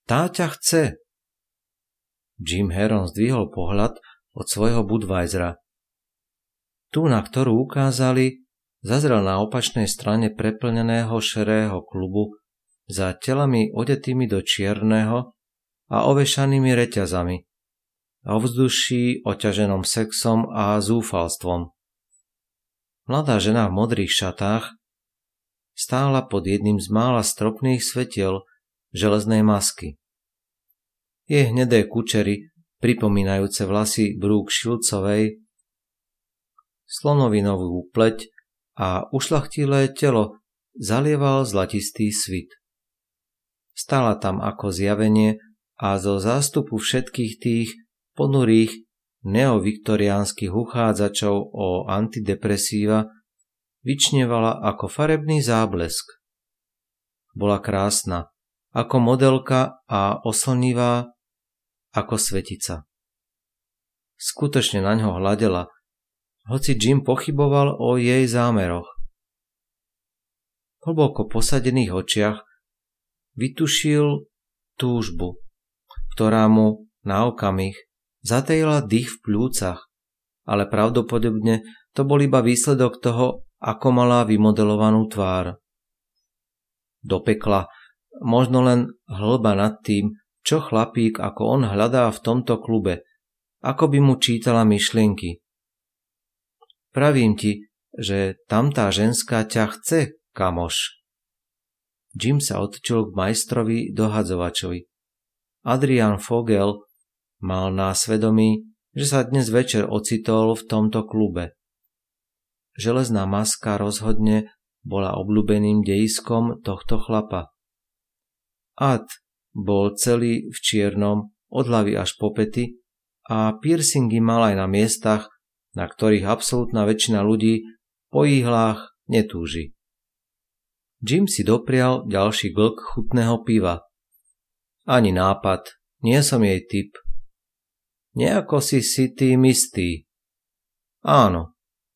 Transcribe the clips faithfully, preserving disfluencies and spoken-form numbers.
Tá ťa chce. Jim Heron zdvihol pohľad od svojho Budweisera. Tú, na ktorú ukázali, zazrel na opačnej strane preplneného šerého klubu za telami odetými do čierneho a ovešanými reťazami a ovzduší oťaženom sexom a zúfalstvom. Mladá žena v modrých šatách stála pod jedným z mála stropných svetiel železnej masky. Jej hnedé kučery, pripomínajúce vlasy Brooke Shieldsovej, slonovinovú pleť a ušľachtilé telo zalieval zlatistý svit. Stála tam ako zjavenie a zo zástupu všetkých tých ponurých neoviktoriánskych uchádzačov o antidepresíva vyčnevala ako farebný záblesk. Bola krásna, ako modelka a oslnivá ako svetica. Skutočne naňho hľadela, hoci Jim pochyboval o jej zámeroch. V hlboko posadených očiach vytušil túžbu, ktorá mu na okamih zatejila dých v pľúcach, ale pravdepodobne to bol iba výsledok toho, ako mala vymodelovanú tvár. Do pekla, možno len hĺba nad tým, čo chlapík ako on hľadá v tomto klube, ako by mu čítala myšlienky. Pravím ti, že tamtá ženská ťa chce, kamoš. Jim sa otočil k majstrovi dohadzovačovi. Adrian Vogel mal na svedomí, že sa dnes večer ocitol v tomto klube. Železná maska rozhodne bola obľúbeným dejiskom tohto chlapa. Ad bol celý v čiernom, od hlavy až po pety a piercingy mal aj na miestach, na ktorých absolútna väčšina ľudí po ihlách netúži. Jim si doprial ďalší glk chutného piva. Ani nápad, nie som jej typ. Nejako si si ty istý. Áno.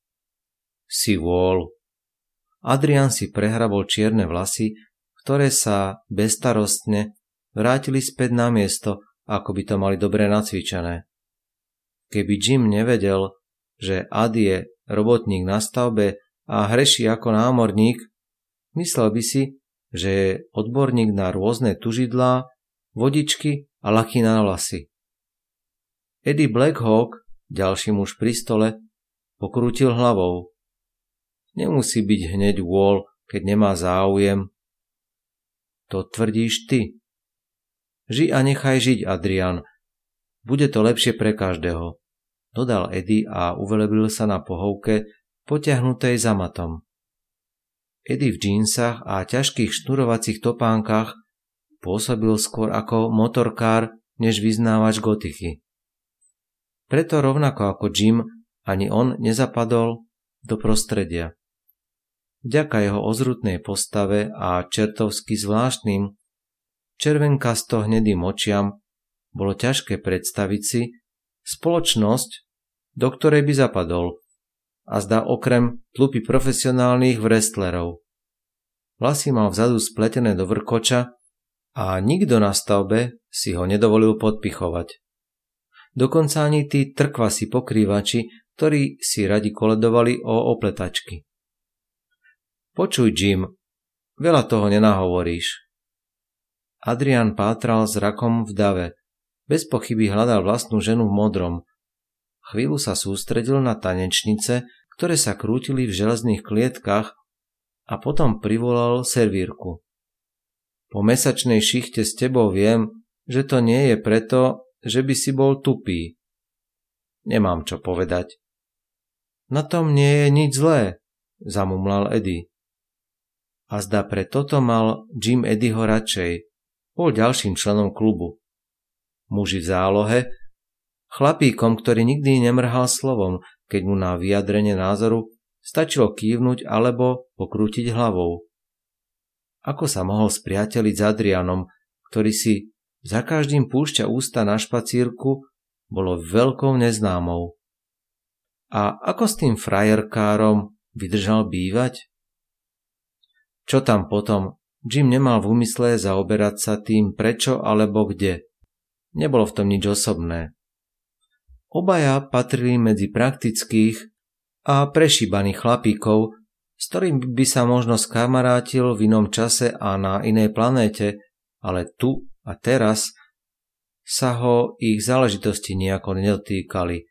Si vôľ. Adrian si prehrabol čierne vlasy, ktoré sa bezstarostne vrátili späť na miesto, ako by to mali dobre nacvičené. Keby Jim nevedel, že Ad je robotník na stavbe a hreší ako námorník, myslel by si, že je odborník na rôzne tužidlá, vodičky a laky na vlasy. Eddie Blackhawk, ďalší muž pri stole, pokrútil hlavou. Nemusí byť hneď vôľ, keď nemá záujem. To tvrdíš ty. Ži a nechaj žiť, Adrian. Bude to lepšie pre každého, dodal Eddie a uvelebil sa na pohovke, potiahnutej za matom. Eddie v džínsach a ťažkých šnurovacích topánkach pôsobil skôr ako motorkár, než vyznávač gotiky. Preto rovnako ako Jim, ani on nezapadol do prostredia. Vďaka jeho ozrutnej postave a čertovsky zvláštnym červenkasto hnedým očiam bolo ťažké predstaviť si spoločnosť, do ktorej by zapadol, a zdá okrem tlupy profesionálnych wrestlerov. Vlasy mal vzadu spletené do vrkoča a nikto na stavbe si ho nedovolil podpichovať. Dokonca ani tí trkvasi pokrývači, ktorí si radi koledovali o opletačky. Počuj, Jim, veľa toho nenahovoríš. Adrian pátral zrakom v dave. Bez pochyby hľadal vlastnú ženu v modrom. Chvíľu sa sústredil na tanečnice, ktoré sa krútili v železných klietkach, a potom privolal servírku. Po mesačnej šichte s tebou viem, že to nie je preto, že by si bol tupý. Nemám čo povedať. Na tom nie je nič zlé, zamumlal Eddie. A zdá pre toto mal Jim Eddieho radšej. Bol ďalším členom klubu. Muži v zálohe, chlapíkom, ktorý nikdy nemrhal slovom, keď mu na vyjadrenie názoru stačilo kývnuť alebo pokrútiť hlavou. Ako sa mohol spriateliť s Adrianom, ktorý si za každým púšťa ústa na špacírku, bolo veľkou neznámou. A ako s tým frajerkárom vydržal bývať? Čo tam potom Jim nemal v úmysle zaoberať sa tým prečo alebo kde. Nebolo v tom nič osobné. Obaja patrili medzi praktických a prešíbaných chlapíkov, s ktorým by sa možno skamarátil v inom čase a na inej planéte, ale tu a teraz sa ho ich záležitosti nejako nedotýkali.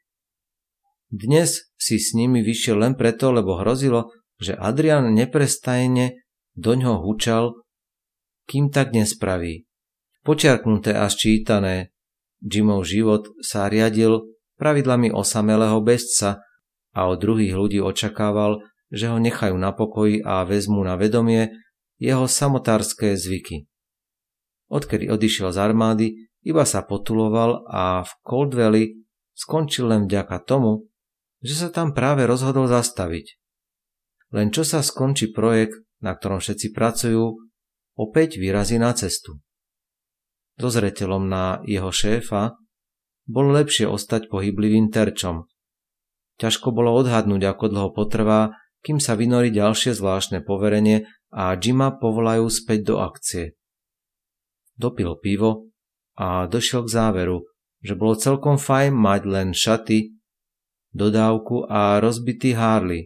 Dnes si s nimi vyšiel len preto, lebo hrozilo, že Adrian neprestajne doňho hučal, kým tak nespraví. Počiarknuté a sčítané, Jimov život sa riadil pravidlami osamelého bezca a od druhých ľudí očakával, že ho nechajú na pokoji a vezmú na vedomie jeho samotárske zvyky. Odkedy odišiel z armády, iba sa potuloval a v Cold Valley skončil len vďaka tomu, že sa tam práve rozhodol zastaviť. Len čo sa skončí projekt, na ktorom všetci pracujú, opäť vyrazí na cestu. Dozreteľom na jeho šéfa bolo lepšie ostať pohyblivým terčom. Ťažko bolo odhadnúť, ako dlho potrvá, kým sa vynorí ďalšie zvláštne poverenie a Jima povolajú späť do akcie. Dopil pivo a došiel k záveru, že bolo celkom fajn mať len šaty, dodávku a rozbitý Harley.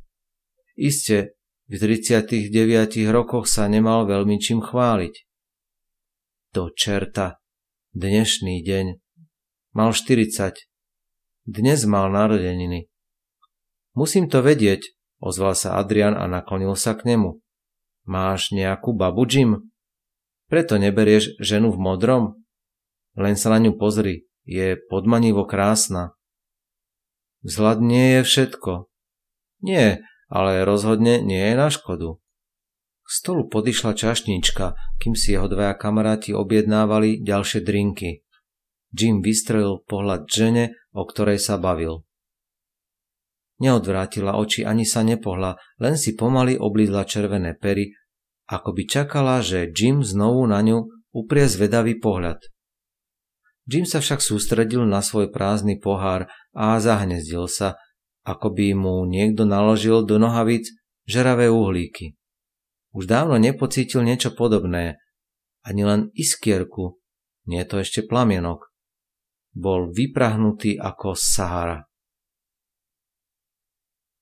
Iste, v tridsiatich deviatich rokoch sa nemal veľmi čím chváliť. Do čerta, dnešný deň. Mal štyridsať. Dnes mal narodeniny. Musím to vedieť, ozval sa Adrian a naklonil sa k nemu. Máš nejakú babu, Jim? Preto neberieš ženu v modrom? Len sa na ňu pozri, je podmanivo krásna. Vzhľad nie je všetko. Nie, ale rozhodne nie je na škodu. K stolu podišla čašnička, kým si jeho dvaja kamaráti objednávali ďalšie drinky. Jim vystrelil pohľad žene, o ktorej sa bavil. Neodvrátila oči ani sa nepohla, len si pomaly oblízla červené pery, ako by čakala, že Jim znovu na ňu uprie zvedavý pohľad. Jim sa však sústredil na svoj prázdny pohár a zahnezdil sa, ako by mu niekto naložil do nohavíc žeravé uhlíky. Už dávno nepocítil niečo podobné, ani len iskierku, nie to ešte plamienok. Bol vyprahnutý ako Sahara.